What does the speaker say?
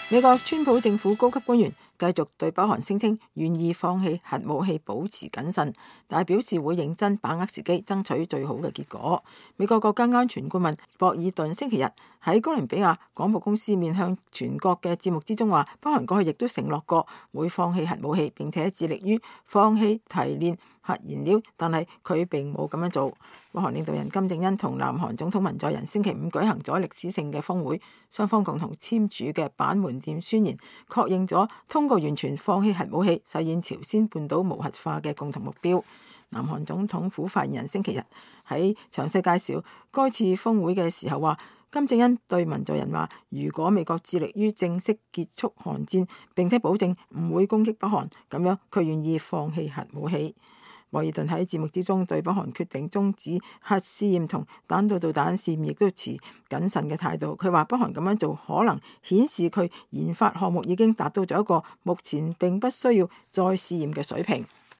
美國川普政府高級官員繼續對北韓聲稱願意放棄核武器保持謹慎，但係表示會認真把握時機，爭取最好嘅結果。美國國家安全顧問博爾頓星期日喺哥倫比亞廣播公司面向全國嘅節目之中話，北韓過去亦都承諾過會放棄核武器，並且致力於放棄提煉核燃料，但係佢並冇咁樣做。北韓領導人金正恩同南韓總統文在寅星期五舉行咗歷史性嘅峰會，雙方共同簽署嘅板門店宣言，確認咗通過完全放棄核武器，實現朝鮮半島無核化嘅共同目標。南韓總統府發言人星期日喺詳細介紹該次峰會嘅時候話，金正恩對文在寅話，如果美國致力於正式結束韓戰，並且保證唔會攻擊北韓，咁樣佢願意放棄核武器。博爾頓喺節目之中對北韓決定終止核試驗同彈道導彈試驗亦都持謹慎嘅態度。佢話北韓咁樣做可能顯示佢研發項目已經達到咗一個目前並不需要再試驗嘅水平。